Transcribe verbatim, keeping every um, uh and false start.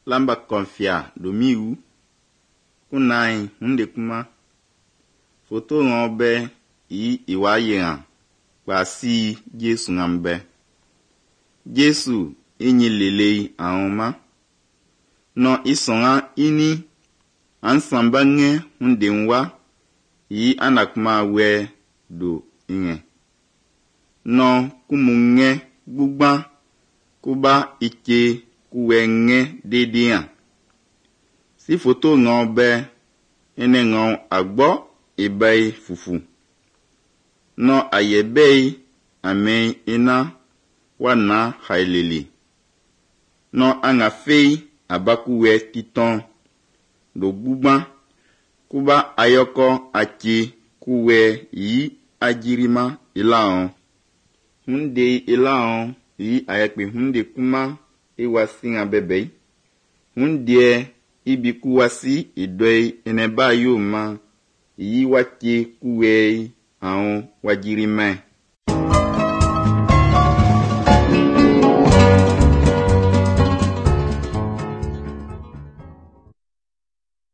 lamba konfia domiu kunai hunde kuma foto ngobe yi iwaye pa si Jesu ngambe Jesu inyi lele aoma no isonga ini ansamba nge hunde nwa yi anakuma we do inge no kumunge gbugba kuba ike kuwenge dedian si foto ngobe ene ngo agbo ebay fufu no ayebei ame ina wana haileli no angafei abakuwe titon do gbugba kuba ayoko achi kuwe yi ajirima ilaon hunde ilaon yi ayakpe hunde kuma iwasinga bebe hunde ibikuwasi idoi eneba yoma yi wache kuwe aon wajirima